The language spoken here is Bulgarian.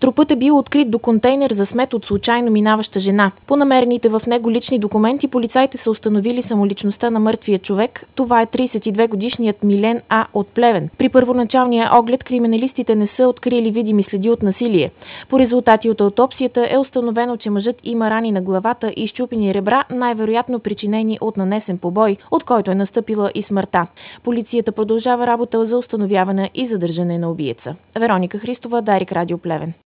Трупът е бил открит до контейнер за смет от случайно минаваща жена. По намерените в него лични документи полицаите са установили самоличността на мъртвия човек. Това е 32-годишният Милен А. от Плевен. При първоначалния оглед криминалистите не са открили видими следи от насилие. По резултати от аутопсията е установено, че мъжът има рани на главата и счупени ребра, най-вероятно причинени от нанесен побой, от който е настъпила и смъртта. Полицията продължава работа за установяване и задържане на убиеца. Вероника Христова, Дарик Радио Плевен.